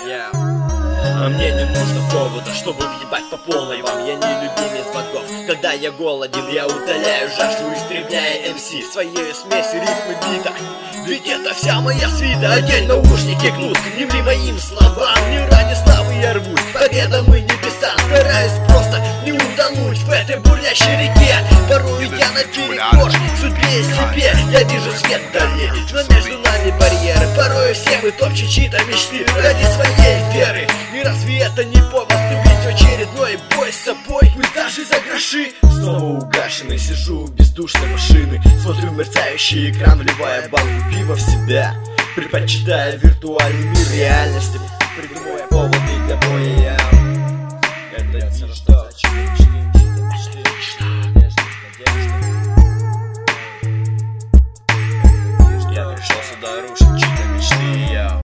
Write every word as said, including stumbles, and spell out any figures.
Yeah. А мне не нужно повода, чтобы въебать по полной вам. Я не любимец богов, когда я голоден, я утоляю жажду, истребляя эм си своей смеси рифмы бита. Ведь это вся моя свита. Одень наушники, гнут, не ври моим словам. Не ради славы я рвусь, победам и небесам. Стараюсь просто не утонуть в этой бурлящей реке. Порой я наперекор судьбе и себе. Я вижу свет вдали, но между нами барьеры. Порой все мы топчем чьи-то мечты ради своей веры. И разве это не повод вступить в очередной бой с собой? Пусть даже за гроши. Снова угашенный, сижу у бездушной машины, смотрю мерцающий экран, вливая банку пива в себя, предпочитая виртуальный мир реальности, придумывая поводы для боя. Это что